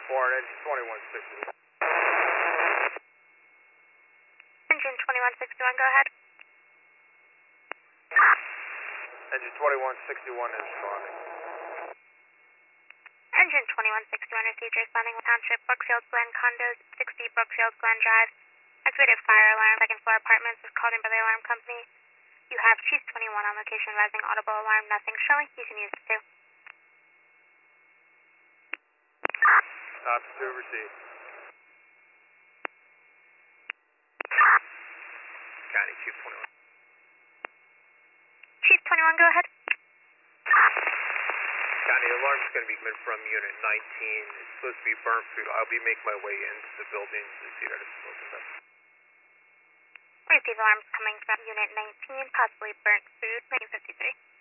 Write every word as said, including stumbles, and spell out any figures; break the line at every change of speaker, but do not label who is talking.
four and engine twenty-one sixty-one.
Engine twenty-one sixty-one, go ahead.
Engine twenty-one sixty-one is responding.
Engine twenty-one sixty-one received responding with Township, Brookfield Glen Condos, sixty Brookfield Glen Drive. Activated fire alarm, second floor apartments is called in by the alarm company. You have Chief twenty-one on location, rising audible alarm, nothing showing. You can use it too.
Top two received. County Chief twenty-one.
Chief twenty-one, go ahead.
County, alarm's going to be coming from Unit nineteen. It's supposed to be burnt food. I'll be making my way into the building to see that it's smoking up.
Receive alarms coming from Unit nineteen, possibly burnt food, nineteen fifty-three.